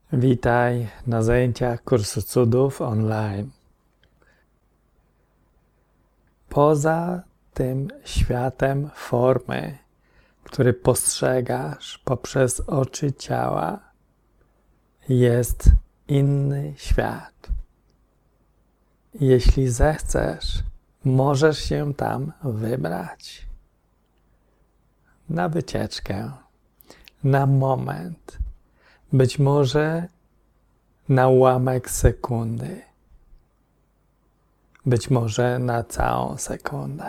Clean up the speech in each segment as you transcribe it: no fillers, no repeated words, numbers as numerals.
Witaj na zajęciach kursu cudów online. Poza tym światem formy, który postrzegasz poprzez oczy ciała, jest inny świat. Jeśli zechcesz, możesz się tam wybrać. Na wycieczkę, na moment, być może na ułamek sekundy, być może na całą sekundę.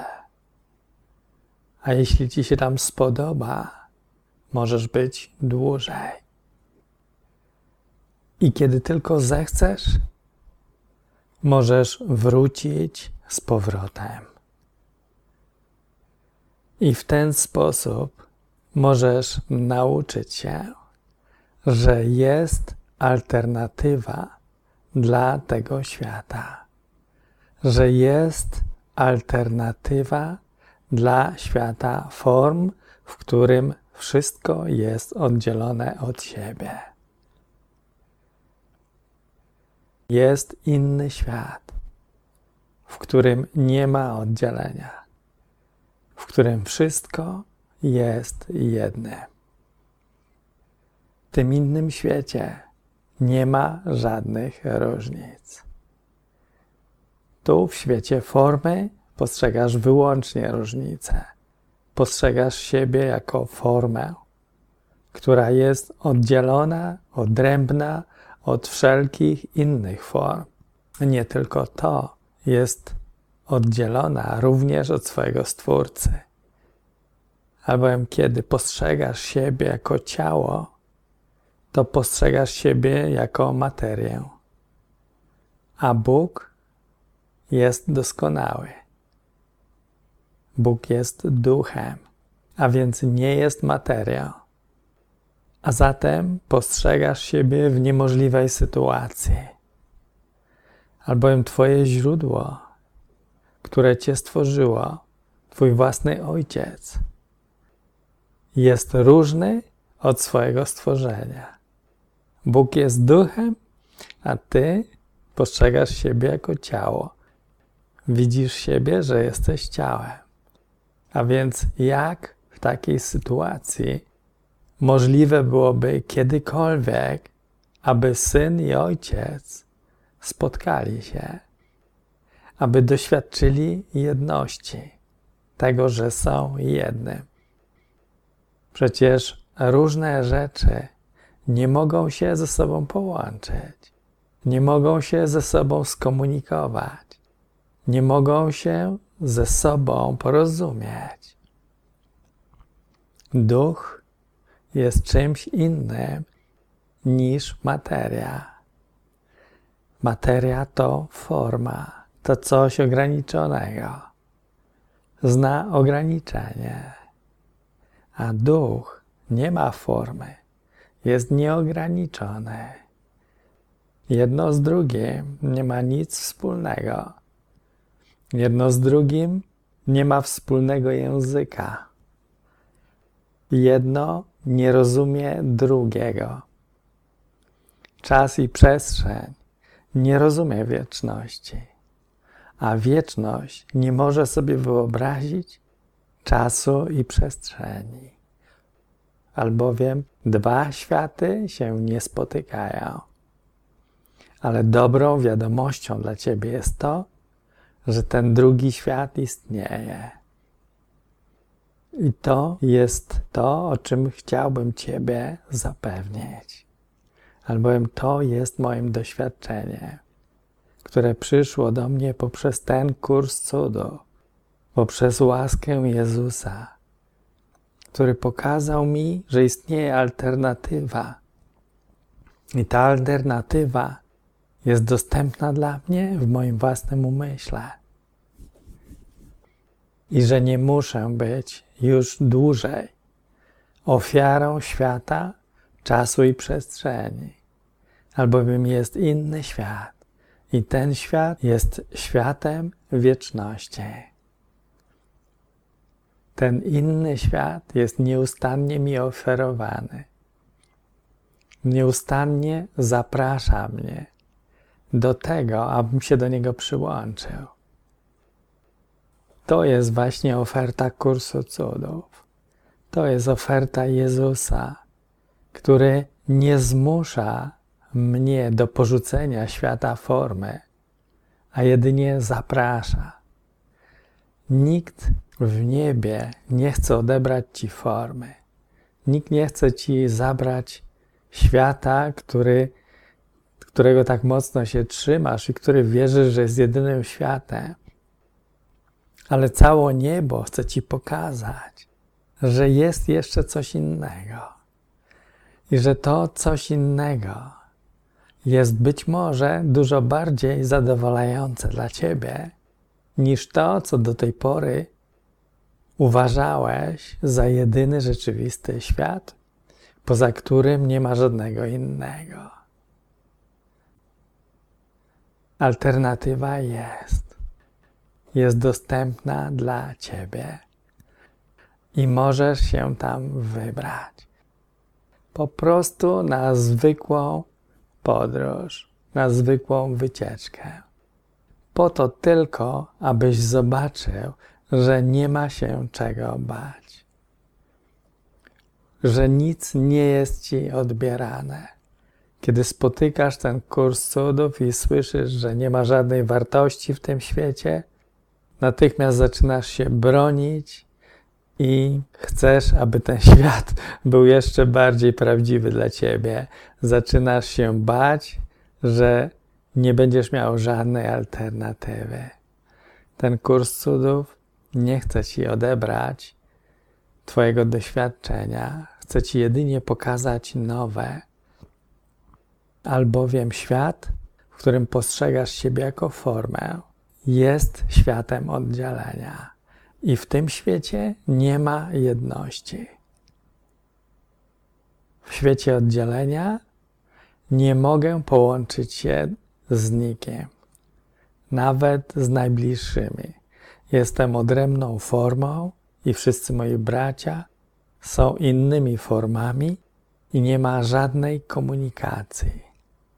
A jeśli ci się tam spodoba, możesz być dłużej. I kiedy tylko zechcesz, możesz wrócić z powrotem. I w ten sposób możesz nauczyć się, że jest alternatywa dla tego świata, że jest alternatywa dla świata form, w którym wszystko jest oddzielone od siebie. Jest inny świat, w którym nie ma oddzielenia, w którym wszystko jest jednym. W tym innym świecie nie ma żadnych różnic. Tu w świecie formy postrzegasz wyłącznie różnice. Postrzegasz siebie jako formę, która jest oddzielona, odrębna od wszelkich innych form. Nie tylko to, jest oddzielona również od swojego Stwórcy. Albowiem kiedy postrzegasz siebie jako ciało, to postrzegasz siebie jako materię. A Bóg jest doskonały. Bóg jest duchem, a więc nie jest materią. A zatem postrzegasz siebie w niemożliwej sytuacji. Albowiem Twoje źródło, które Cię stworzyło, Twój własny Ojciec, jest różny od swojego stworzenia. Bóg jest duchem, a Ty postrzegasz siebie jako ciało. Widzisz siebie, że jesteś ciałem. A więc jak w takiej sytuacji możliwe byłoby kiedykolwiek, aby Syn i Ojciec spotkali się, aby doświadczyli jedności, tego, że są jednym. Przecież różne rzeczy nie mogą się ze sobą połączyć, nie mogą się ze sobą skomunikować, nie mogą się ze sobą porozumieć. Duch jest czymś innym niż materia. Materia to forma, to coś ograniczonego. Zna ograniczenie, a duch nie ma formy, jest nieograniczony. Jedno z drugim nie ma nic wspólnego. Jedno z drugim nie ma wspólnego języka. Jedno nie rozumie drugiego. Czas i przestrzeń nie rozumie wieczności, a wieczność nie może sobie wyobrazić czasu i przestrzeni. Albowiem dwa światy się nie spotykają. Ale dobrą wiadomością dla Ciebie jest to, że ten drugi świat istnieje. I to jest to, o czym chciałbym Ciebie zapewnić. Albowiem to jest moim doświadczeniem, które przyszło do mnie poprzez ten kurs cudu, poprzez łaskę Jezusa, który pokazał mi, że istnieje alternatywa. I ta alternatywa jest dostępna dla mnie w moim własnym umyśle. I że nie muszę być już dłużej ofiarą świata, czasu i przestrzeni, albowiem jest inny świat i ten świat jest światem wieczności. Ten inny świat jest nieustannie mi oferowany. nieustannie zaprasza mnie do tego, abym się do Niego przyłączył. To jest właśnie oferta Kursu Cudów. To jest oferta Jezusa, który nie zmusza mnie do porzucenia świata formy, a jedynie zaprasza. Nikt w niebie nie chce odebrać Ci formy. Nikt nie chce Ci zabrać świata, którego tak mocno się trzymasz i który wierzysz, że jest jedynym światem. Ale całe niebo chce Ci pokazać, że jest jeszcze coś innego. I że to coś innego jest być może dużo bardziej zadowalające dla Ciebie niż to, co do tej pory uważałeś za jedyny rzeczywisty świat, poza którym nie ma żadnego innego. Alternatywa jest dostępna dla Ciebie i możesz się tam wybrać. Po prostu na zwykłą podróż, na zwykłą wycieczkę. Po to tylko, abyś zobaczył, że nie ma się czego bać. Że nic nie jest Ci odbierane. Kiedy spotykasz ten kurs cudów i słyszysz, że nie ma żadnej wartości w tym świecie, natychmiast zaczynasz się bronić i chcesz, aby ten świat był jeszcze bardziej prawdziwy dla Ciebie. Zaczynasz się bać, że nie będziesz miał żadnej alternatywy. Ten kurs cudów nie chce Ci odebrać Twojego doświadczenia. Chce Ci jedynie pokazać nowe. Albowiem świat, w którym postrzegasz siebie jako formę, jest światem oddzielenia. I w tym świecie nie ma jedności. W świecie oddzielenia nie mogę połączyć się z nikim, nawet z najbliższymi. Jestem odrębną formą i wszyscy moi bracia są innymi formami i nie ma żadnej komunikacji.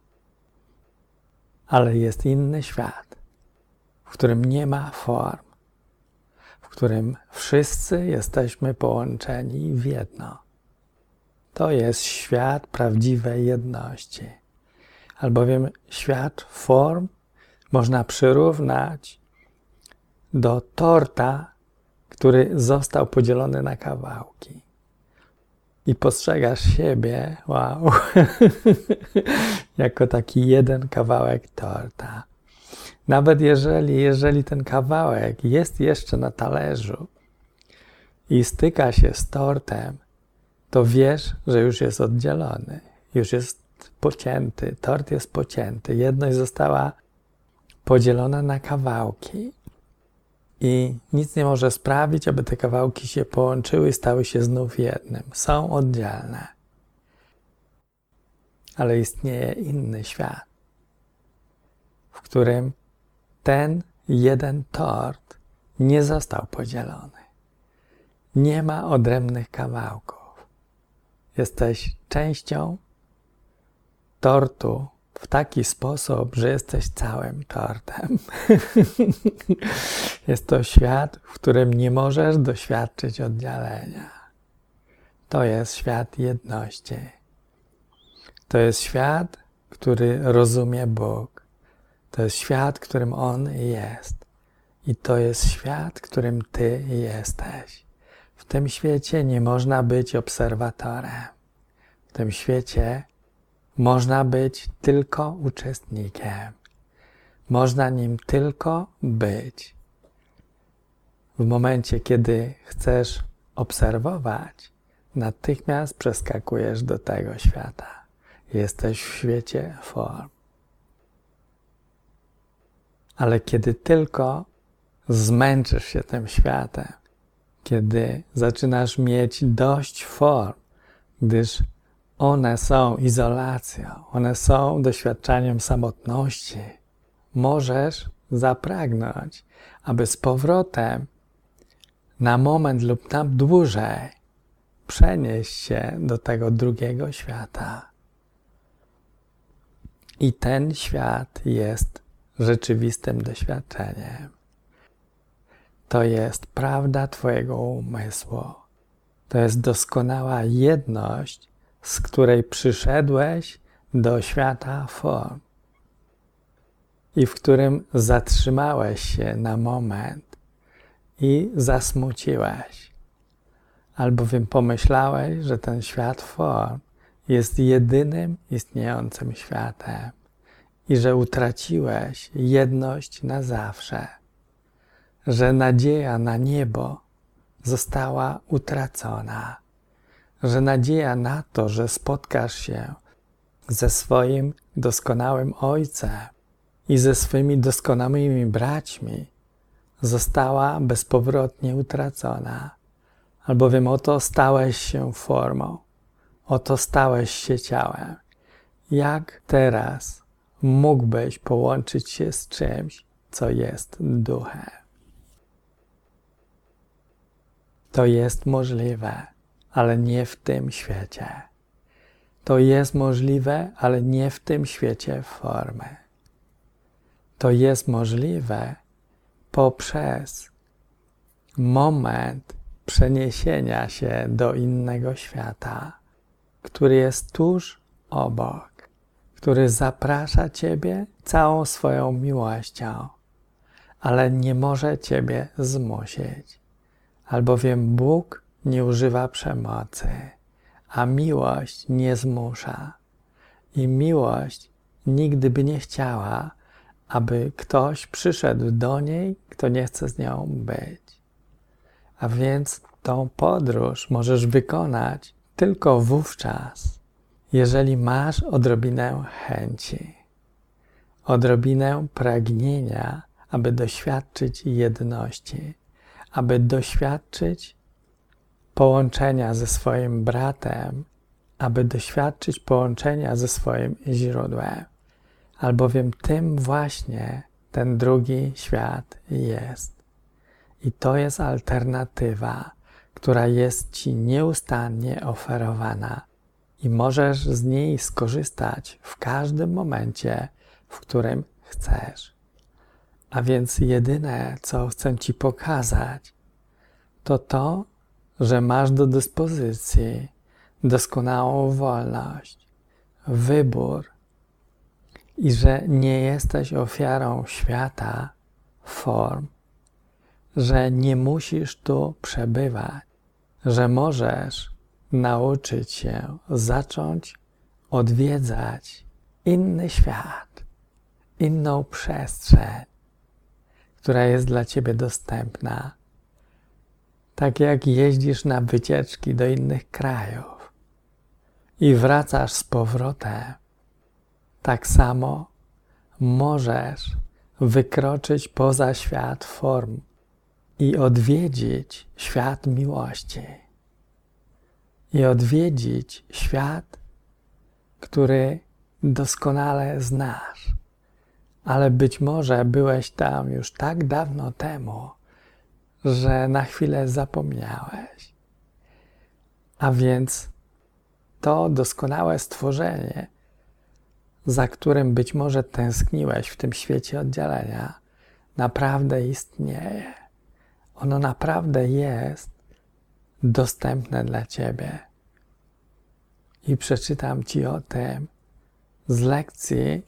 Ale jest inny świat, w którym nie ma form, w którym wszyscy jesteśmy połączeni w jedno. To jest świat prawdziwej jedności. Albowiem świat form można przyrównać do torta, który został podzielony na kawałki. I postrzegasz siebie, wow, jako taki jeden kawałek torta. Nawet jeżeli ten kawałek jest jeszcze na talerzu i styka się z tortem, to wiesz, że już jest oddzielony, już jest pocięty, tort jest pocięty. Jedność została podzielona na kawałki i nic nie może sprawić, aby te kawałki się połączyły i stały się znów jednym. Są oddzielne. Ale istnieje inny świat, w którym ten jeden tort nie został podzielony. Nie ma odrębnych kawałków. Jesteś częścią tortu w taki sposób, że jesteś całym tortem. Jest to świat, w którym nie możesz doświadczyć oddzielenia. To jest świat jedności. To jest świat, który rozumie Bóg. To jest świat, którym On jest. I to jest świat, którym Ty jesteś. W tym świecie nie można być obserwatorem. W tym świecie można być tylko uczestnikiem. Można nim tylko być. W momencie, kiedy chcesz obserwować, natychmiast przeskakujesz do tego świata. Jesteś w świecie form. Ale kiedy tylko zmęczysz się tym światem, kiedy zaczynasz mieć dość form, gdyż one są izolacją, one są doświadczaniem samotności, możesz zapragnąć, aby z powrotem na moment lub na dłużej przenieść się do tego drugiego świata, I ten świat jest rzeczywistym doświadczeniem. To jest prawda Twojego umysłu. To jest doskonała jedność, z której przyszedłeś do świata form i w którym zatrzymałeś się na moment i zasmuciłeś, albowiem pomyślałeś, że ten świat form jest jedynym istniejącym światem i że utraciłeś jedność na zawsze, że nadzieja na niebo została utracona, że nadzieja na to, że spotkasz się ze swoim doskonałym Ojcem i ze swymi doskonałymi braćmi została bezpowrotnie utracona, albowiem oto stałeś się formą, oto stałeś się ciałem. Jak teraz mógłbyś połączyć się z czymś, co jest duchem? To jest możliwe, ale nie w tym świecie. To jest możliwe, ale nie w tym świecie formy. To jest możliwe poprzez moment przeniesienia się do innego świata, który jest tuż obok, który zaprasza Ciebie całą swoją miłością, ale nie może Ciebie zmusić, albowiem Bóg nie używa przemocy, a miłość nie zmusza. I miłość nigdy by nie chciała, aby ktoś przyszedł do niej, kto nie chce z nią być. A więc tą podróż możesz wykonać tylko wówczas, jeżeli masz odrobinę chęci, odrobinę pragnienia, aby doświadczyć jedności, aby doświadczyć połączenia ze swoim bratem, aby doświadczyć połączenia ze swoim źródłem, albowiem tym właśnie ten drugi świat jest. I to jest alternatywa, która jest Ci nieustannie oferowana i możesz z niej skorzystać w każdym momencie, w którym chcesz. A więc jedyne, co chcę Ci pokazać, to to, że masz do dyspozycji doskonałą wolność, wybór i że nie jesteś ofiarą świata form, że nie musisz tu przebywać, że możesz nauczyć się zacząć odwiedzać inny świat, inną przestrzeń, która jest dla Ciebie dostępna. Tak jak jeździsz na wycieczki do innych krajów i wracasz z powrotem, tak samo możesz wykroczyć poza świat form i odwiedzić świat miłości. I odwiedzić świat, który doskonale znasz, ale być może byłeś tam już tak dawno temu, że na chwilę zapomniałeś. A więc to doskonałe stworzenie, za którym być może tęskniłeś w tym świecie oddzielenia, naprawdę istnieje. Ono naprawdę jest dostępne dla Ciebie. I przeczytam Ci o tym z lekcji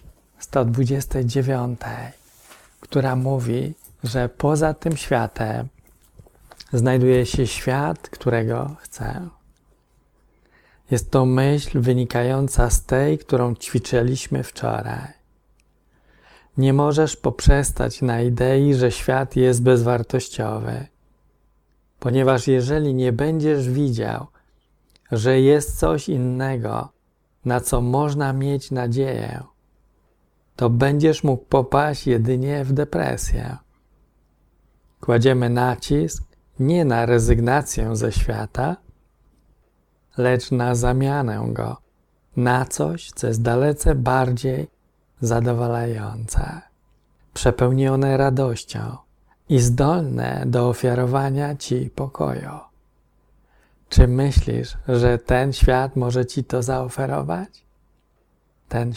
129, która mówi, że poza tym światem znajduje się świat, którego chcę. Jest to myśl wynikająca z tej, którą ćwiczyliśmy wczoraj. Nie możesz poprzestać na idei, że świat jest bezwartościowy, ponieważ jeżeli nie będziesz widział, że jest coś innego, na co można mieć nadzieję, to będziesz mógł popaść jedynie w depresję. Kładziemy nacisk nie na rezygnację ze świata, lecz na zamianę go na coś, co jest dalece bardziej zadowalające, przepełnione radością i zdolne do ofiarowania Ci pokoju. Czy myślisz, że ten świat może Ci to zaoferować? ten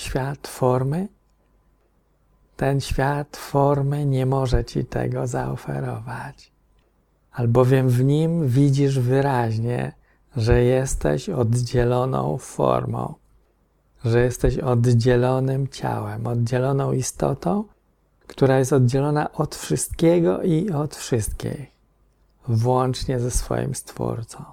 świat formy nie może ci tego zaoferować, albowiem w nim widzisz wyraźnie, że jesteś oddzieloną formą, że jesteś oddzielonym ciałem, oddzieloną istotą, która jest oddzielona od wszystkiego i od wszystkich, włącznie ze swoim Stwórcą.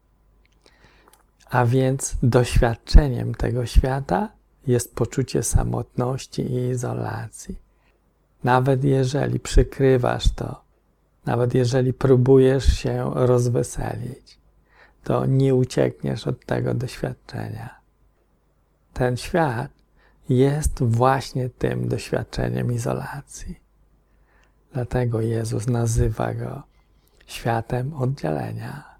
A więc doświadczeniem tego świata jest poczucie samotności i izolacji. Nawet jeżeli przykrywasz to, nawet jeżeli próbujesz się rozweselić, to nie uciekniesz od tego doświadczenia. Ten świat jest właśnie tym doświadczeniem izolacji. Dlatego Jezus nazywa go światem oddzielenia.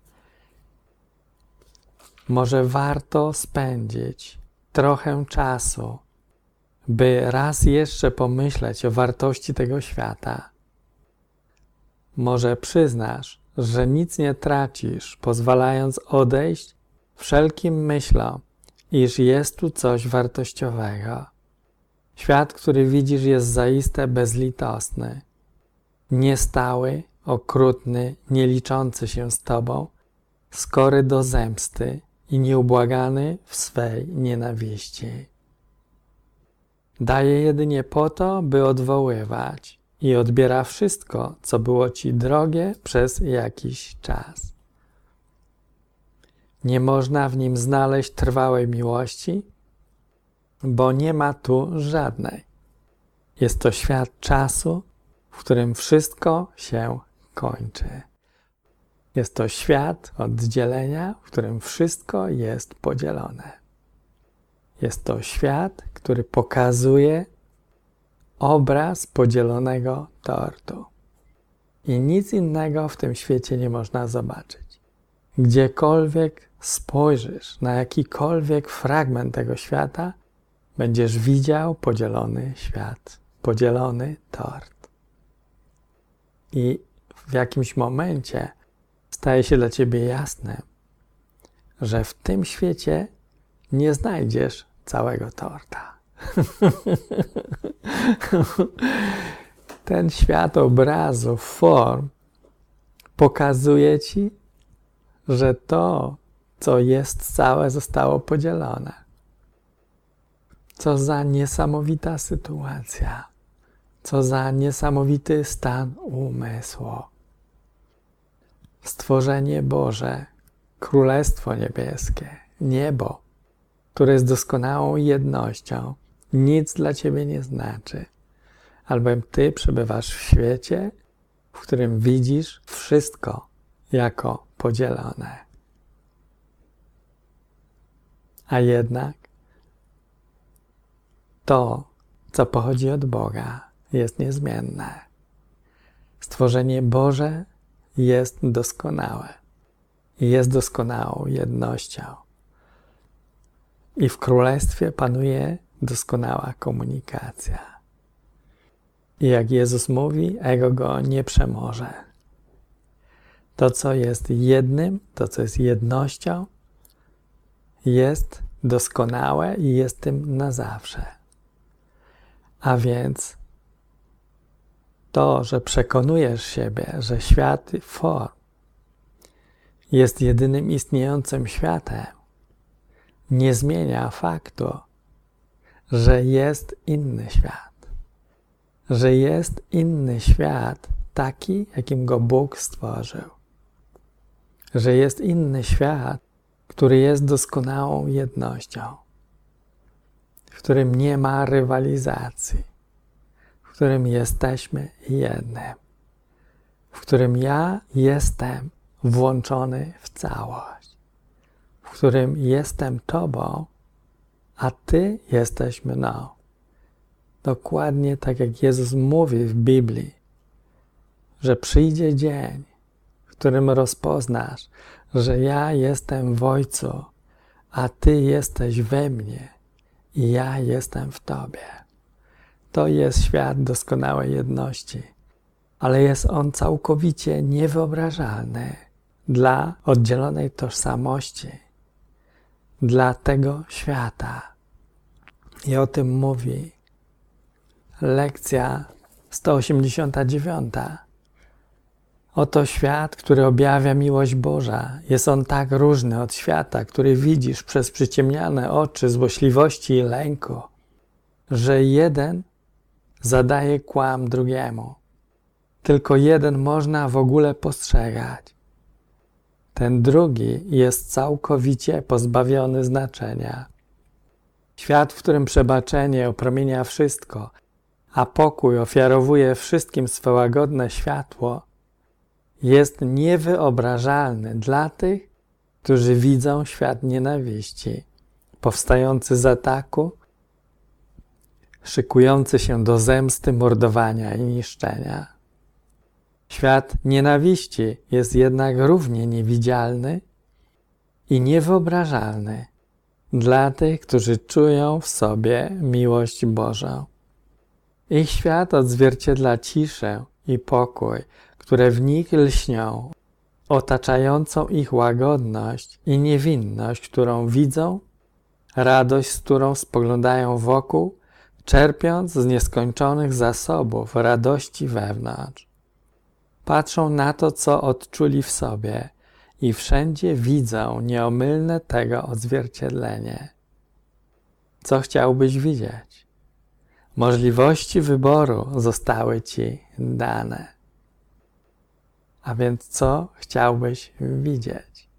Może warto spędzić trochę czasu, by raz jeszcze pomyśleć o wartości tego świata. Może przyznasz, że nic nie tracisz, pozwalając odejść wszelkim myślom, iż jest tu coś wartościowego. Świat, który widzisz, jest zaiste bezlitosny, niestały, okrutny, nie liczący się z tobą, skory do zemsty i nieubłagany w swej nienawiści. Daje jedynie po to, by odwoływać i odbiera wszystko, co było ci drogie przez jakiś czas. Nie można w nim znaleźć trwałej miłości, bo nie ma tu żadnej. Jest to świat czasu, w którym wszystko się kończy. Jest to świat oddzielenia, w którym wszystko jest podzielone. Jest to świat, który pokazuje obraz podzielonego tortu. I nic innego w tym świecie nie można zobaczyć. Gdziekolwiek spojrzysz na jakikolwiek fragment tego świata, będziesz widział podzielony świat, podzielony tort. I w jakimś momencie staje się dla ciebie jasne, że w tym świecie nie znajdziesz całego torta. Ten świat obrazów, form pokazuje ci, że to, co jest całe, zostało podzielone. Co za niesamowita sytuacja. Co za niesamowity stan umysłu. Stworzenie Boże, Królestwo Niebieskie, niebo, które jest doskonałą jednością, nic dla ciebie nie znaczy, albowiem ty przebywasz w świecie, w którym widzisz wszystko jako podzielone. A jednak to, co pochodzi od Boga, jest niezmienne. Stworzenie Boże jest doskonałe i jest doskonałą jednością. I w Królestwie panuje doskonała komunikacja. I jak Jezus mówi, ego go nie przemoże. To, co jest jednym, to, co jest jednością, jest doskonałe i jest tym na zawsze. A więc to, że przekonujesz siebie, że świat form jest jedynym istniejącym światem, nie zmienia faktu, że jest inny świat. Że jest inny świat taki, jakim go Bóg stworzył. Że jest inny świat, który jest doskonałą jednością, w którym nie ma rywalizacji, w którym jesteśmy jednym, w którym ja jestem włączony w całość, w którym jestem Tobą, a Ty jesteś mną. Dokładnie tak jak Jezus mówi w Biblii, że przyjdzie dzień, w którym rozpoznasz, że ja jestem w Ojcu, a Ty jesteś we mnie i ja jestem w Tobie. To jest świat doskonałej jedności, ale jest on całkowicie niewyobrażalny dla oddzielonej tożsamości, dla tego świata. I o tym mówi lekcja 189. Oto świat, który objawia miłość Boża. Jest on tak różny od świata, który widzisz przez przyciemniane oczy złośliwości i lęku, że jeden zadaje kłam drugiemu. Tylko jeden można w ogóle postrzegać. Ten drugi jest całkowicie pozbawiony znaczenia. Świat, w którym przebaczenie opromienia wszystko, a pokój ofiarowuje wszystkim swe łagodne światło, jest niewyobrażalny dla tych, którzy widzą świat nienawiści, powstający z ataku, szykujący się do zemsty, mordowania i niszczenia. Świat nienawiści jest jednak równie niewidzialny i niewyobrażalny dla tych, którzy czują w sobie miłość Bożą. Ich świat odzwierciedla ciszę i pokój, które w nich lśnią, otaczającą ich łagodność i niewinność, którą widzą, radość, z którą spoglądają wokół, czerpiąc z nieskończonych zasobów radości wewnątrz. Patrzą na to, co odczuli w sobie i wszędzie widzą nieomylne tego odzwierciedlenie. Co chciałbyś widzieć? Możliwości wyboru zostały Ci dane. A więc co chciałbyś widzieć?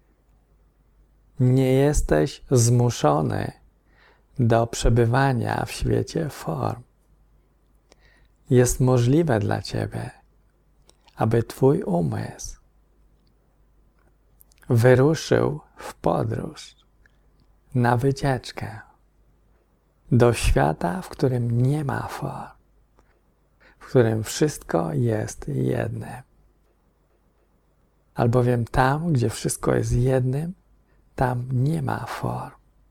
Nie jesteś zmuszony do przebywania w świecie form. Jest możliwe dla Ciebie, aby Twój umysł wyruszył w podróż, na wycieczkę do świata, w którym nie ma form, w którym wszystko jest jednym. Albowiem tam, gdzie wszystko jest jednym, tam nie ma form.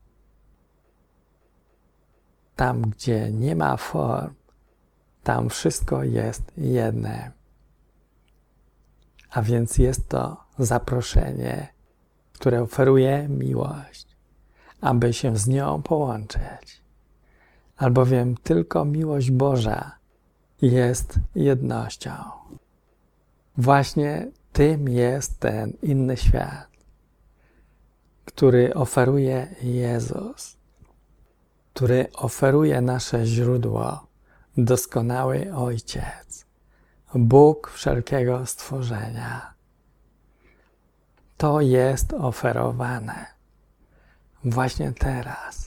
Tam, gdzie nie ma form, tam wszystko jest jednym. A więc jest to zaproszenie, które oferuje miłość, aby się z nią połączyć. Albowiem tylko miłość Boża jest jednością. Właśnie tym jest ten inny świat, który oferuje Jezus, który oferuje nasze źródło, doskonały Ojciec, Bóg wszelkiego stworzenia. To jest oferowane właśnie teraz.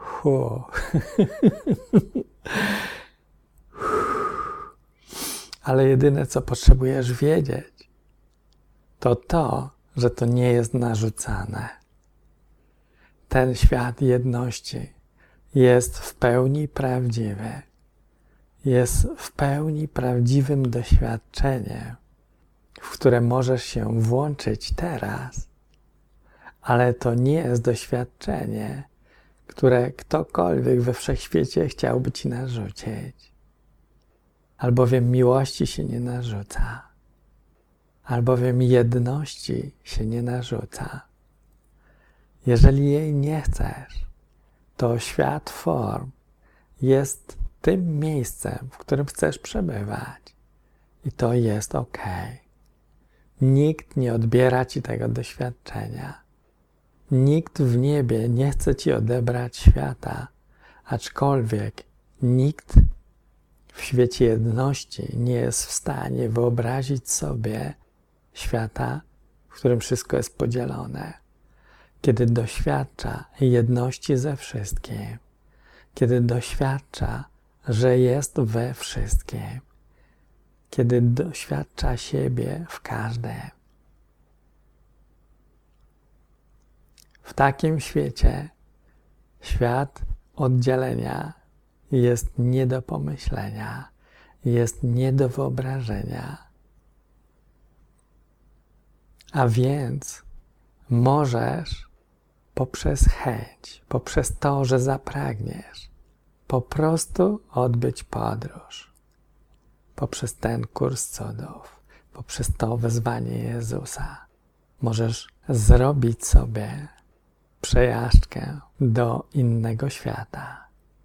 Ale jedyne, co potrzebujesz wiedzieć, to to, że to nie jest narzucane. Ten świat jedności jest w pełni prawdziwy. Jest w pełni prawdziwym doświadczeniem, w które możesz się włączyć teraz. Ale to nie jest doświadczenie, które ktokolwiek we wszechświecie chciałby Ci narzucić. Albowiem miłości się nie narzuca. Albowiem jedności się nie narzuca. Jeżeli jej nie chcesz, to świat form jest tym miejscem, w którym chcesz przebywać. I to jest okej. Nikt nie odbiera Ci tego doświadczenia. Nikt w niebie nie chce Ci odebrać świata, aczkolwiek nikt w świecie jedności nie jest w stanie wyobrazić sobie świata, w którym wszystko jest podzielone. Kiedy doświadcza jedności ze wszystkim, kiedy doświadcza, że jest we wszystkim, kiedy doświadcza siebie w każdym. W takim świecie świat oddzielenia jest nie do pomyślenia, jest nie do wyobrażenia. A więc możesz poprzez chęć, poprzez to, że zapragniesz, po prostu odbyć podróż. Poprzez ten kurs cudów, poprzez to wezwanie Jezusa, możesz zrobić sobie przejażdżkę do innego świata.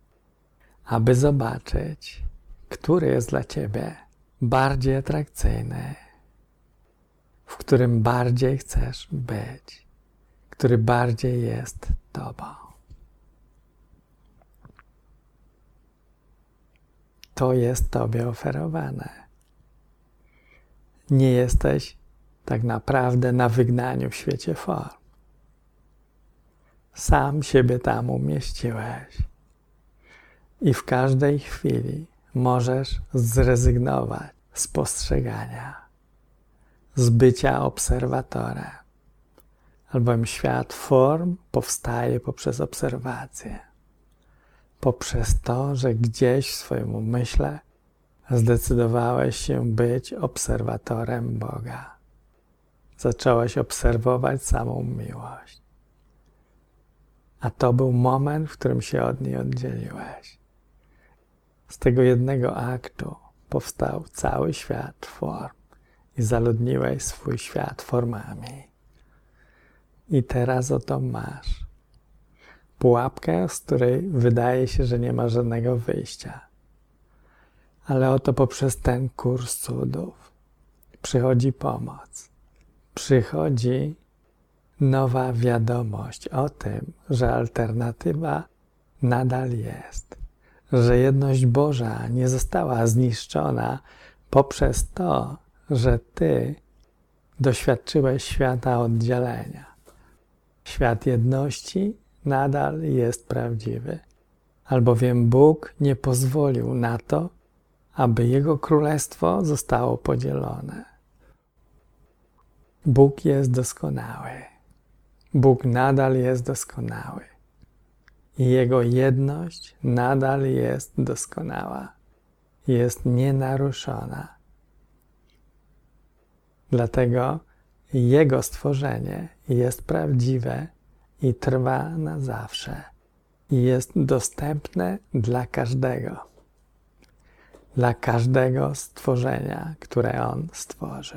aby zobaczyć, który jest dla ciebie bardziej atrakcyjny, w którym bardziej chcesz być, który bardziej jest tobą. To jest tobie oferowane. Nie jesteś tak naprawdę na wygnaniu w świecie form. Sam siebie tam umieściłeś. I w każdej chwili możesz zrezygnować z postrzegania, z bycia obserwatorem, albowiem świat form powstaje poprzez obserwację, poprzez to, że gdzieś w swoim umyśle zdecydowałeś się być obserwatorem Boga. Zacząłeś obserwować samą miłość. A to był moment, w którym się od niej oddzieliłeś. Z tego jednego aktu powstał cały świat form i zaludniłeś swój świat formami. I teraz oto masz pułapkę, z której wydaje się, że nie ma żadnego wyjścia. Ale oto poprzez ten kurs cudów przychodzi pomoc. Przychodzi nowa wiadomość o tym, że alternatywa nadal jest. Że jedność Boża nie została zniszczona poprzez to, że ty doświadczyłeś świata oddzielenia. Świat jedności nadal jest prawdziwy, albowiem Bóg nie pozwolił na to, aby Jego Królestwo zostało podzielone. Bóg jest doskonały. Bóg nadal jest doskonały. I Jego jedność nadal jest doskonała. Jest nienaruszona. Dlatego Jego stworzenie jest prawdziwe i trwa na zawsze. I jest dostępne dla każdego. Dla każdego stworzenia, które On stworzył.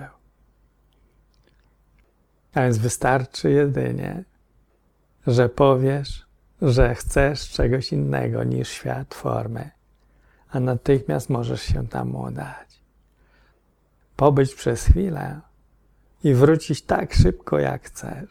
A więc wystarczy jedynie, że powiesz, że chcesz czegoś innego niż świat formy, a natychmiast możesz się tam udać. Pobyć przez chwilę i wrócić tak szybko, jak chcesz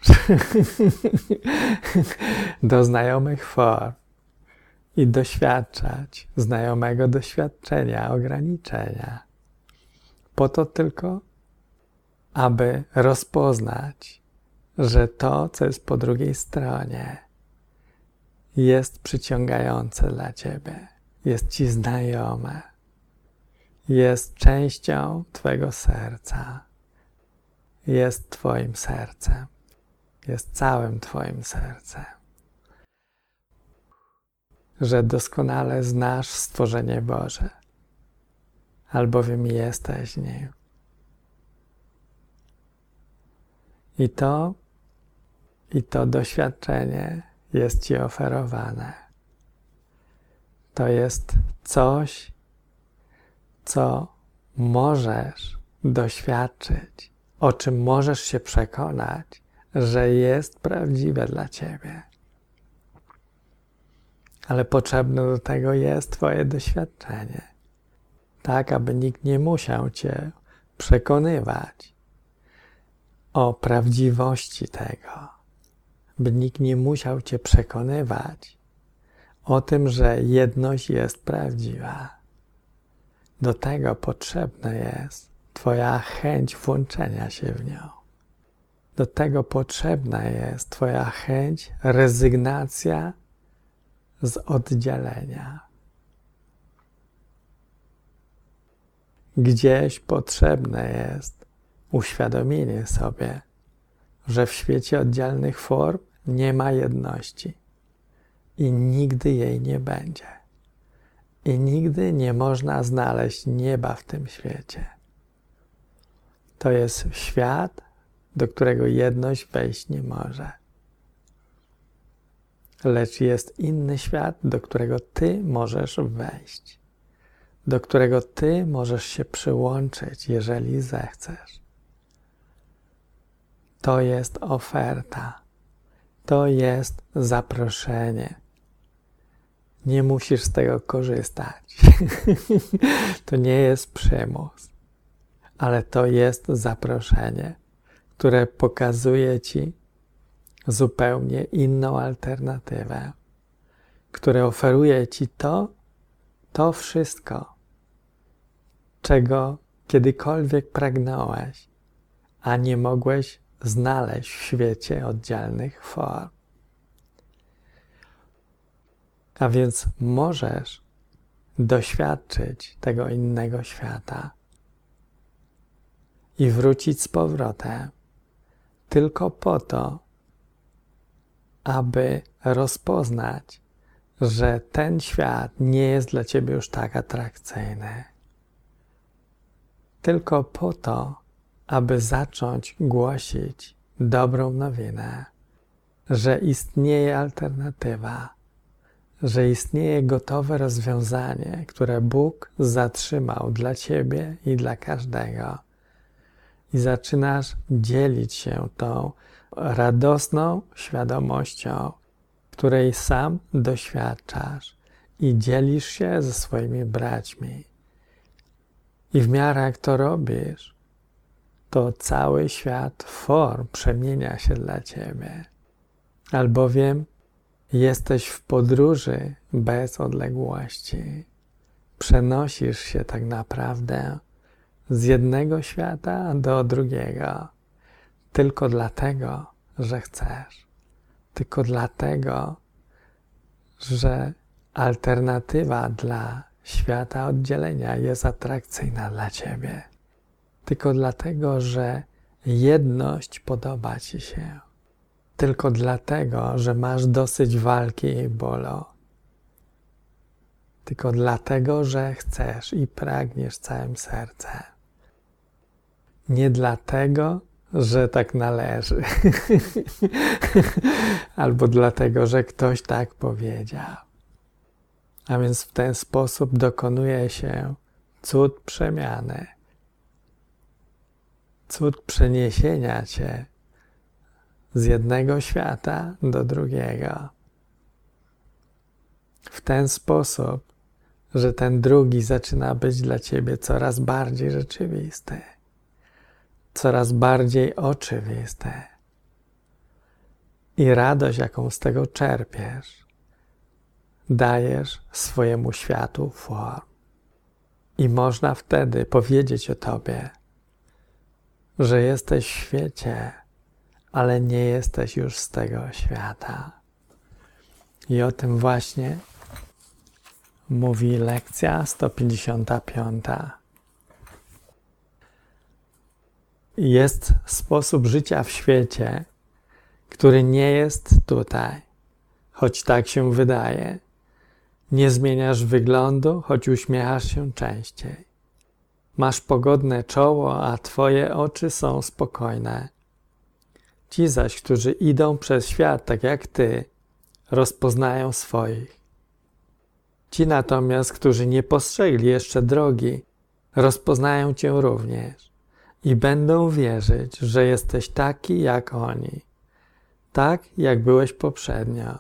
do znajomych form i doświadczać znajomego doświadczenia, ograniczenia. Po to tylko, aby rozpoznać, że to, co jest po drugiej stronie, jest przyciągające dla ciebie, jest ci znajome, jest częścią twojego serca, jest twoim sercem, jest całym twoim sercem. Że doskonale znasz stworzenie Boże, albowiem jesteś nim. I to doświadczenie jest ci oferowane. To jest coś, co możesz doświadczyć, o czym możesz się przekonać, że jest prawdziwe dla ciebie. Ale potrzebne do tego jest twoje doświadczenie. Tak, aby nikt nie musiał cię przekonywać o prawdziwości tego. By nikt nie musiał cię przekonywać o tym, że jedność jest prawdziwa. Do tego potrzebna jest twoja chęć włączenia się w nią. Do tego potrzebna jest twoja chęć, rezygnacja z oddzielenia. Gdzieś potrzebne jest uświadomienie sobie, że w świecie oddzielnych form nie ma jedności i nigdy jej nie będzie. I nigdy nie można znaleźć nieba w tym świecie. To jest świat, do którego jedność wejść nie może. Lecz jest inny świat, do którego ty możesz wejść, do którego ty możesz się przyłączyć, jeżeli zechcesz. To jest oferta, to jest zaproszenie. Nie musisz z tego korzystać. To nie jest przymus, ale to jest zaproszenie, które pokazuje Ci zupełnie inną alternatywę, które oferuje Ci to wszystko, czego kiedykolwiek pragnąłeś, a nie mogłeś znaleźć w świecie oddzielnych form. A więc możesz doświadczyć tego innego świata i wrócić z powrotem tylko po to, aby rozpoznać, że ten świat nie jest dla Ciebie już tak atrakcyjny. Tylko po to, aby zacząć głosić dobrą nowinę, że istnieje alternatywa, że istnieje gotowe rozwiązanie, które Bóg zatrzymał dla Ciebie i dla każdego. I zaczynasz dzielić się tą radosną świadomością, której sam doświadczasz i dzielisz się ze swoimi braćmi. I w miarę jak to robisz, to cały świat form przemienia się dla Ciebie. Albowiem jesteś w podróży bez odległości. Przenosisz się tak naprawdę z jednego świata do drugiego. Tylko dlatego, że chcesz. Tylko dlatego, że alternatywa dla świata oddzielenia jest atrakcyjna dla Ciebie. Tylko dlatego, że jedność podoba Ci się. Tylko dlatego, że masz dosyć walki i bólu. Tylko dlatego, że chcesz i pragniesz całym sercem. Nie dlatego, że tak należy. Albo dlatego, że ktoś tak powiedział. A więc w ten sposób dokonuje się cud przemiany. Cud przeniesienia Cię z jednego świata do drugiego. W ten sposób, że ten drugi zaczyna być dla Ciebie coraz bardziej rzeczywisty, coraz bardziej oczywisty. I radość, jaką z tego czerpiesz, dajesz swojemu światu form. I można wtedy powiedzieć o Tobie, że jesteś w świecie, ale nie jesteś już z tego świata. I o tym właśnie mówi lekcja 155. Jest sposób życia w świecie, który nie jest tutaj, choć tak się wydaje. Nie zmieniasz wyglądu, choć uśmiechasz się częściej. Masz pogodne czoło, a Twoje oczy są spokojne. Ci zaś, którzy idą przez świat tak jak Ty, rozpoznają swoich. Ci natomiast, którzy nie postrzegli jeszcze drogi, rozpoznają Cię również i będą wierzyć, że jesteś taki jak oni, tak jak byłeś poprzednio.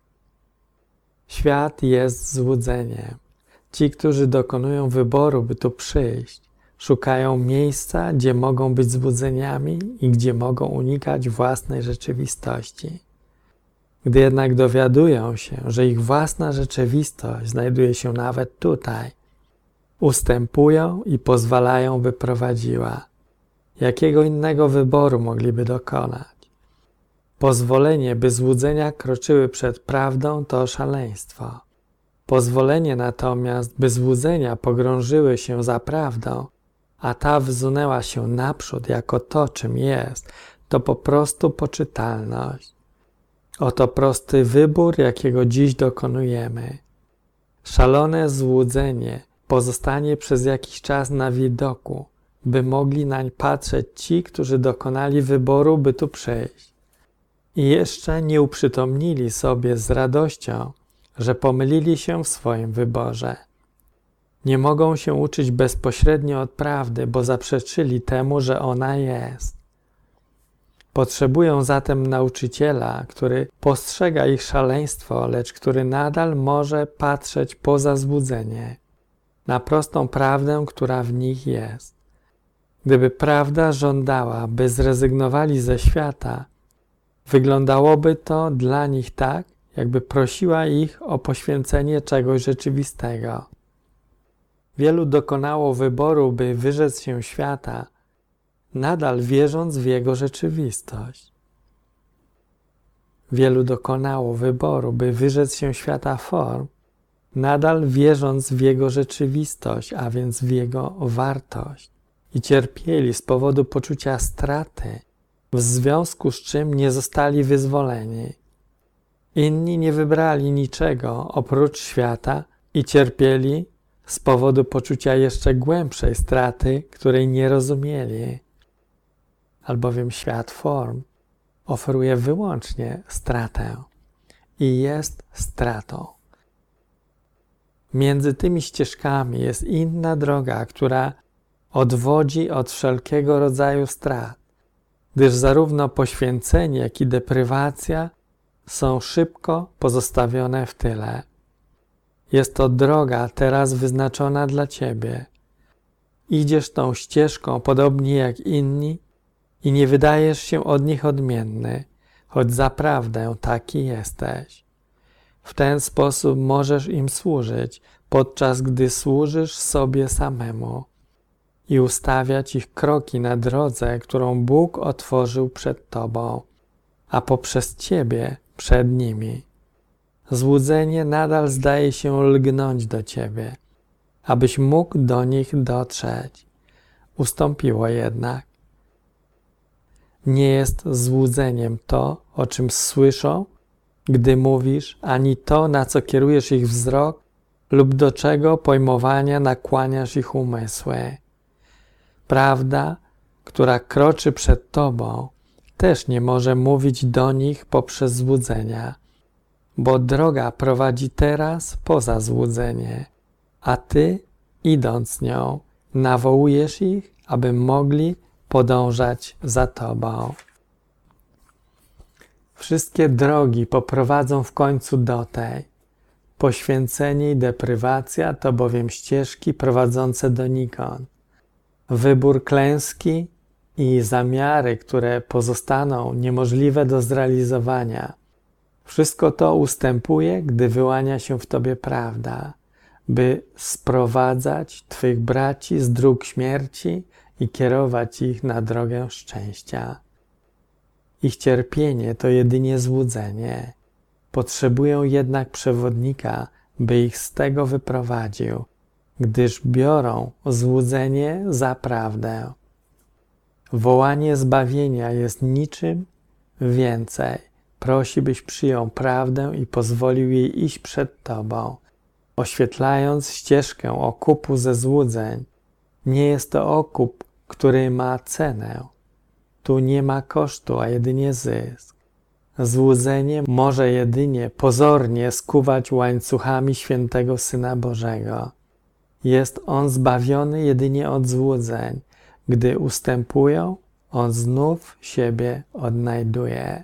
Świat jest złudzeniem. Ci, którzy dokonują wyboru, by tu przyjść, szukają miejsca, gdzie mogą być złudzeniami i gdzie mogą unikać własnej rzeczywistości. Gdy jednak dowiadują się, że ich własna rzeczywistość znajduje się nawet tutaj, ustępują i pozwalają, by prowadziła. Jakiego innego wyboru mogliby dokonać? Pozwolenie, by złudzenia kroczyły przed prawdą, to szaleństwo. Pozwolenie natomiast, by złudzenia pogrążyły się za prawdą, a ta wzunęła się naprzód jako to, czym jest, to po prostu poczytalność. Oto prosty wybór, jakiego dziś dokonujemy. Szalone złudzenie pozostanie przez jakiś czas na widoku, by mogli nań patrzeć ci, którzy dokonali wyboru, by tu przyjść. I jeszcze nie uprzytomnili sobie z radością, że pomylili się w swoim wyborze. Nie mogą się uczyć bezpośrednio od prawdy, bo zaprzeczyli temu, że ona jest. Potrzebują zatem nauczyciela, który postrzega ich szaleństwo, lecz który nadal może patrzeć poza złudzenie, na prostą prawdę, która w nich jest. Gdyby prawda żądała, by zrezygnowali ze świata, wyglądałoby to dla nich tak, jakby prosiła ich o poświęcenie czegoś rzeczywistego. Wielu dokonało wyboru, by wyrzec się świata, nadal wierząc w jego rzeczywistość. Wielu dokonało wyboru, by wyrzec się świata form, nadal wierząc w jego rzeczywistość, a więc w jego wartość. I cierpieli z powodu poczucia straty, w związku z czym nie zostali wyzwoleni. Inni nie wybrali niczego oprócz świata i cierpieli z powodu poczucia jeszcze głębszej straty, której nie rozumieli. Albowiem świat form oferuje wyłącznie stratę i jest stratą. Między tymi ścieżkami jest inna droga, która odwodzi od wszelkiego rodzaju strat, gdyż zarówno poświęcenie, jak i deprywacja są szybko pozostawione w tyle. Jest to droga teraz wyznaczona dla Ciebie. Idziesz tą ścieżką podobnie jak inni i nie wydajesz się od nich odmienny, choć zaprawdę taki jesteś. W ten sposób możesz im służyć, podczas gdy służysz sobie samemu i ustawiać ich kroki na drodze, którą Bóg otworzył przed Tobą, a poprzez Ciebie przed nimi. Złudzenie nadal zdaje się lgnąć do Ciebie, abyś mógł do nich dotrzeć. Ustąpiło jednak. Nie jest złudzeniem to, o czym słyszą, gdy mówisz, ani to, na co kierujesz ich wzrok lub do czego pojmowania nakłaniasz ich umysły. Prawda, która kroczy przed Tobą, też nie może mówić do nich poprzez złudzenia, bo droga prowadzi teraz poza złudzenie, a Ty, idąc nią, nawołujesz ich, aby mogli podążać za Tobą. Wszystkie drogi poprowadzą w końcu do tej. Poświęcenie i deprywacja to bowiem ścieżki prowadzące donikąd. Wybór klęski i zamiary, które pozostaną niemożliwe do zrealizowania. Wszystko to ustępuje, gdy wyłania się w Tobie prawda, by sprowadzać Twych braci z dróg śmierci i kierować ich na drogę szczęścia. Ich cierpienie to jedynie złudzenie. Potrzebują jednak przewodnika, by ich z tego wyprowadził, gdyż biorą złudzenie za prawdę. Wołanie zbawienia jest niczym więcej. Prosi, byś przyjął prawdę i pozwolił jej iść przed Tobą, oświetlając ścieżkę okupu ze złudzeń. Nie jest to okup, który ma cenę. Tu nie ma kosztu, a jedynie zysk. Złudzenie może jedynie pozornie skuwać łańcuchami świętego Syna Bożego. Jest on zbawiony jedynie od złudzeń. Gdy ustępują, on znów siebie odnajduje.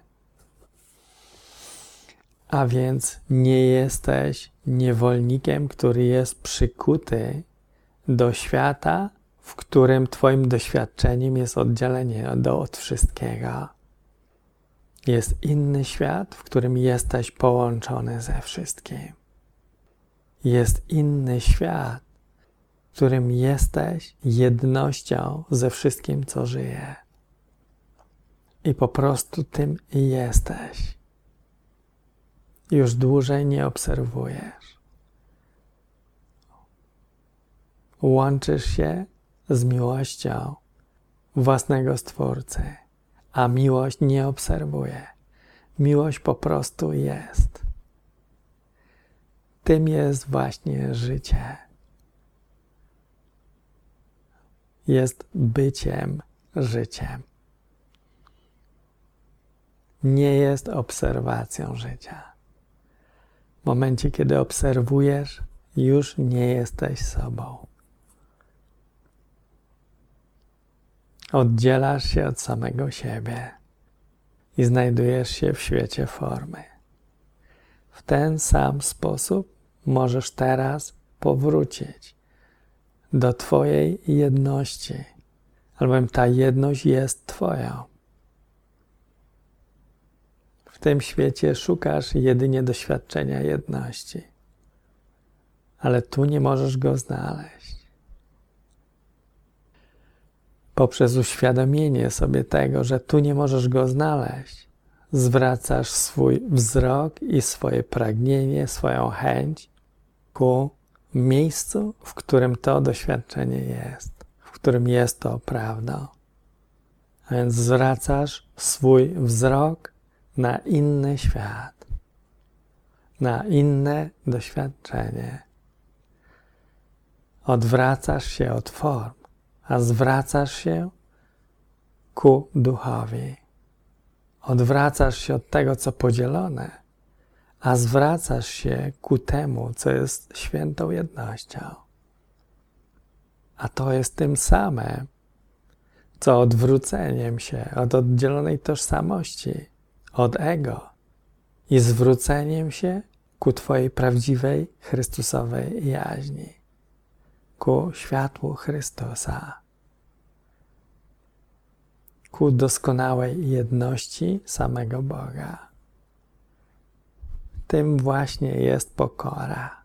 A więc nie jesteś niewolnikiem, który jest przykuty do świata, w którym Twoim doświadczeniem jest oddzielenie od wszystkiego. Jest inny świat, w którym jesteś połączony ze wszystkim. Jest inny świat, w którym jesteś jednością ze wszystkim, co żyje. I po prostu tym jesteś. Już dłużej nie obserwujesz. Łączysz się z miłością własnego Stwórcy, a miłość nie obserwuje. Miłość po prostu jest. Tym jest właśnie życie. Jest byciem życiem. Nie jest obserwacją życia. W momencie, kiedy obserwujesz, już nie jesteś sobą. Oddzielasz się od samego siebie. i znajdujesz się w świecie formy. W ten sam sposób możesz teraz powrócić do Twojej jedności, albowiem ta jedność jest Twoją. W tym świecie szukasz jedynie doświadczenia jedności, ale tu nie możesz go znaleźć. Poprzez uświadomienie sobie tego, że tu nie możesz go znaleźć, zwracasz swój wzrok i swoje pragnienie, swoją chęć ku miejscu, w którym to doświadczenie jest, w którym jest to prawdą. A więc zwracasz swój wzrok na inny świat, na inne doświadczenie. Odwracasz się od form, a zwracasz się ku duchowi. Odwracasz się od tego, co podzielone, a zwracasz się ku temu, co jest świętą jednością. A to jest tym samym, co odwróceniem się od oddzielonej tożsamości, od ego i zwróceniem się ku Twojej prawdziwej Chrystusowej jaźni, ku światłu Chrystusa, ku doskonałej jedności samego Boga. Tym właśnie jest pokora.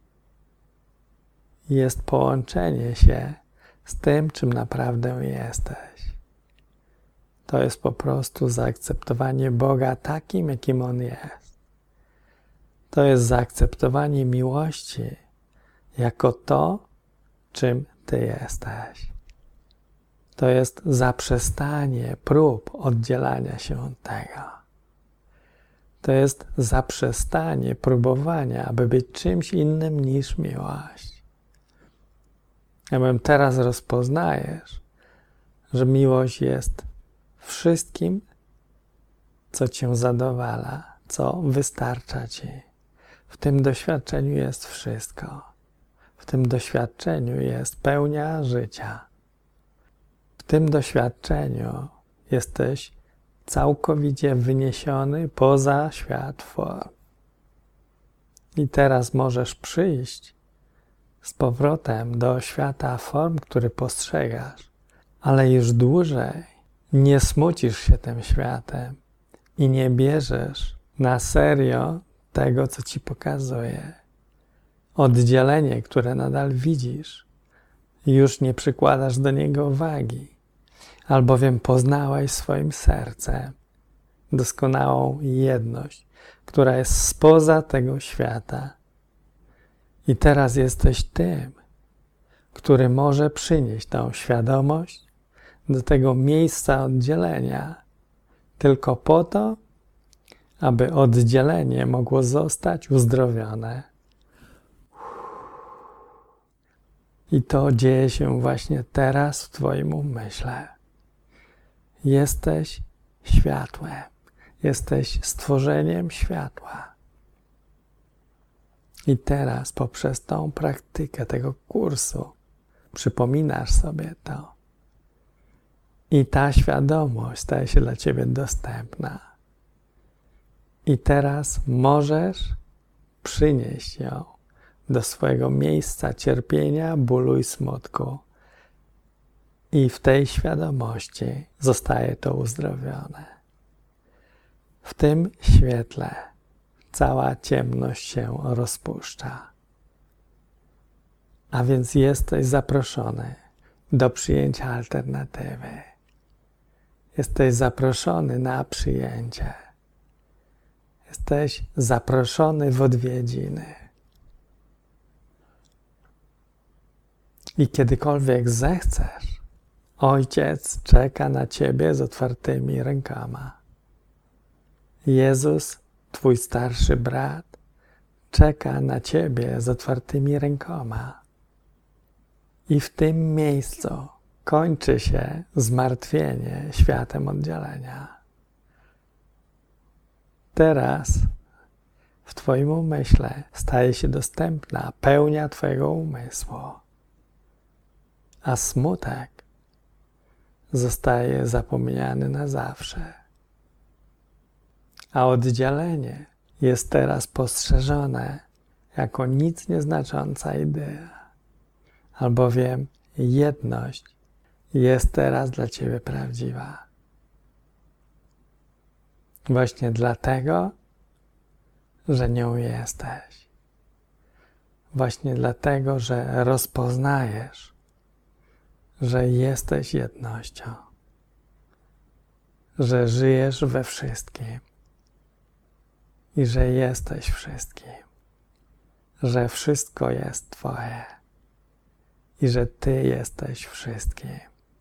Jest połączenie się z tym, czym naprawdę jesteś. To jest po prostu zaakceptowanie Boga takim, jakim On jest. To jest zaakceptowanie miłości jako to, czym Ty jesteś. To jest zaprzestanie prób oddzielania się od tego. To jest zaprzestanie próbowania, aby być czymś innym niż miłość. Albowiem teraz rozpoznajesz, że miłość jest wszystkim, co Cię zadowala, co wystarcza Ci. W tym doświadczeniu jest wszystko. W tym doświadczeniu jest pełnia życia. W tym doświadczeniu jesteś całkowicie wyniesiony poza świat form. I teraz możesz przyjść z powrotem do świata form, który postrzegasz, ale już dłużej nie smucisz się tym światem i nie bierzesz na serio tego, co Ci pokazuje. Oddzielenie, które nadal widzisz, już nie przykładasz do niego wagi, albowiem poznałeś swoim sercem doskonałą jedność, która jest spoza tego świata. I teraz jesteś tym, który może przynieść tą świadomość do tego miejsca oddzielenia tylko po to, aby oddzielenie mogło zostać uzdrowione. I to dzieje się właśnie teraz w Twoim umyśle. Jesteś światłem. Jesteś stworzeniem światła. I teraz poprzez tą praktykę tego kursu przypominasz sobie to. I ta świadomość staje się dla Ciebie dostępna. I teraz możesz przynieść ją do swojego miejsca cierpienia, bólu i smutku. I w tej świadomości zostaje to uzdrowione. W tym świetle cała ciemność się rozpuszcza. A więc jesteś zaproszony do przyjęcia alternatywy. Jesteś zaproszony na przyjęcie. Jesteś zaproszony w odwiedziny. I kiedykolwiek zechcesz, Ojciec czeka na Ciebie z otwartymi rękoma. Jezus, Twój starszy brat, czeka na Ciebie z otwartymi rękoma. I w tym miejscu kończy się zmartwienie światem oddzielenia. Teraz w Twoim umyśle staje się dostępna pełnia Twojego umysłu, a smutek zostaje zapomniany na zawsze. A oddzielenie jest teraz postrzeżone jako nic nieznacząca idea, albowiem jedność jest teraz dla Ciebie prawdziwa. Właśnie dlatego, że nią jesteś. Właśnie dlatego, że rozpoznajesz, że jesteś jednością, że żyjesz we wszystkim i że jesteś wszystkim, że wszystko jest Twoje i że Ty jesteś wszystkim.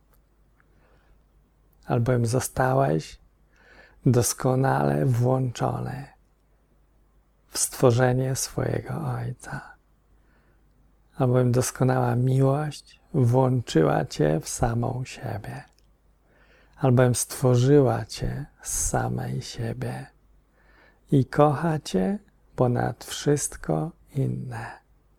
Albowiem zostałeś doskonale włączony w stworzenie swojego Ojca. Albowiem doskonała miłość włączyła Cię w samą siebie. Albowiem stworzyła Cię z samej siebie i kocha Cię ponad wszystko inne.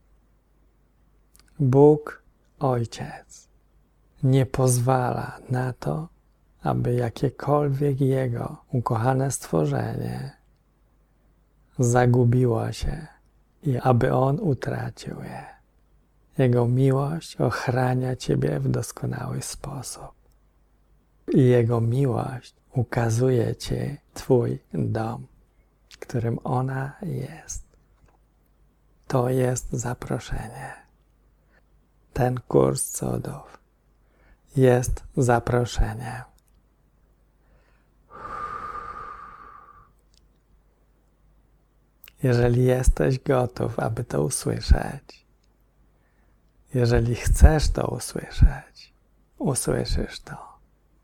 Bóg, Ojciec, nie pozwala na to, aby jakiekolwiek Jego ukochane stworzenie zagubiło się i aby On utracił je. Jego miłość ochrania Ciebie w doskonały sposób. I Jego miłość ukazuje Ci Twój dom, którym ona jest. To jest zaproszenie. Ten kurs cudów jest zaproszeniem. Jeżeli jesteś gotów, aby to usłyszeć, jeżeli chcesz to usłyszeć, usłyszysz to.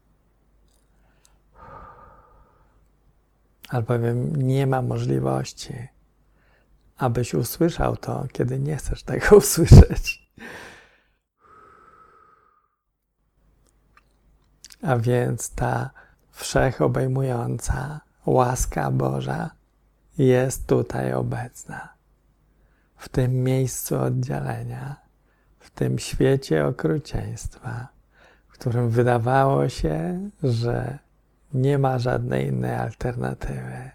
Albowiem nie ma możliwości, abyś usłyszał to, kiedy nie chcesz tego usłyszeć. A więc ta wszechobejmująca łaska Boża jest tutaj obecna. W tym miejscu oddzielenia, w tym świecie okrucieństwa, w którym wydawało się, że nie ma żadnej innej alternatywy.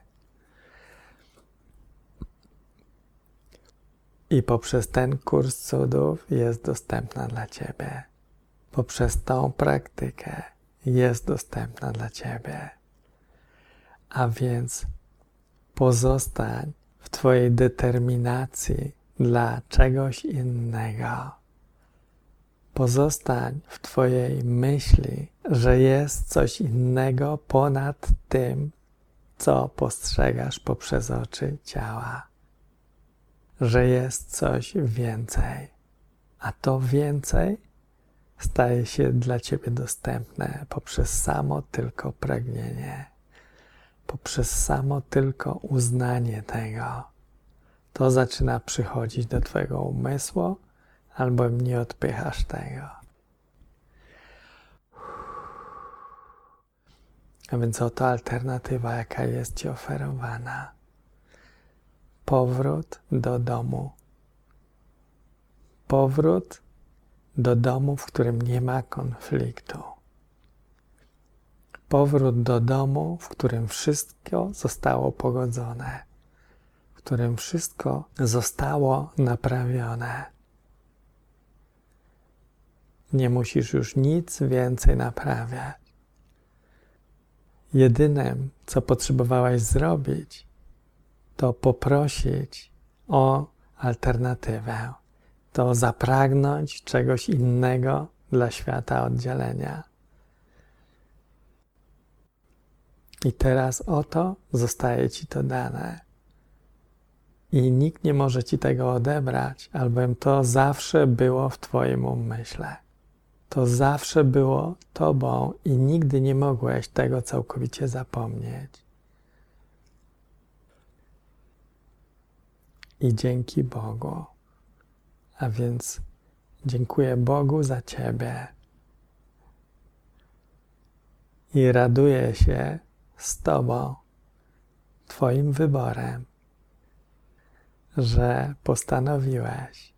I poprzez ten kurs cudów jest dostępna dla Ciebie. Poprzez tą praktykę jest dostępna dla Ciebie. A więc pozostań w Twojej determinacji dla czegoś innego. Pozostań w Twojej myśli, że jest coś innego ponad tym, co postrzegasz poprzez oczy ciała. Że jest coś więcej, a to więcej staje się dla Ciebie dostępne poprzez samo tylko pragnienie, poprzez samo tylko uznanie tego. To zaczyna przychodzić do Twojego umysłu, albo nie odpychasz tego. A więc oto alternatywa, jaka jest Ci oferowana. Powrót do domu. Powrót do domu, w którym nie ma konfliktu. Powrót do domu, w którym wszystko zostało pogodzone, w którym wszystko zostało naprawione. Nie musisz już nic więcej naprawiać. Jedynym, co potrzebowałaś zrobić, to poprosić o alternatywę, to zapragnąć czegoś innego dla świata oddzielenia. I teraz oto zostaje Ci to dane. I nikt nie może Ci tego odebrać, albowiem to zawsze było w Twoim umyśle. To zawsze było Tobą i nigdy nie mogłeś tego całkowicie zapomnieć. I dzięki Bogu. A więc dziękuję Bogu za Ciebie. I raduję się z Tobą, Twoim wyborem, że postanowiłeś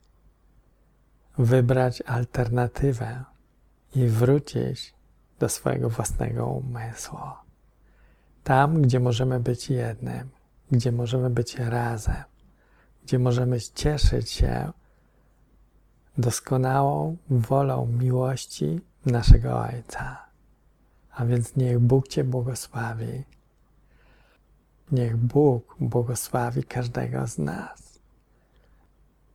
wybrać alternatywę i wrócić do swojego własnego umysłu. Tam, gdzie możemy być jednym, gdzie możemy być razem, gdzie możemy cieszyć się doskonałą wolą miłości naszego Ojca. A więc niech Bóg Cię błogosławi. Niech Bóg błogosławi każdego z nas.